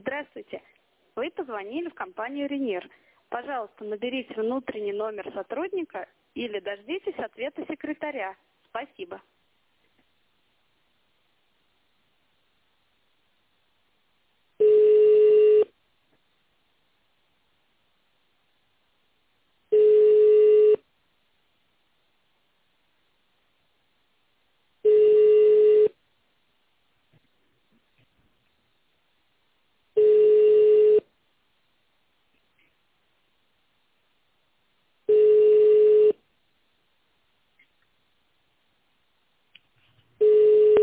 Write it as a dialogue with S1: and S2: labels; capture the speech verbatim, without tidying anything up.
S1: Здравствуйте. Вы позвонили в компанию «Ренир». Пожалуйста, наберите внутренний номер сотрудника или дождитесь ответа секретаря. Спасибо.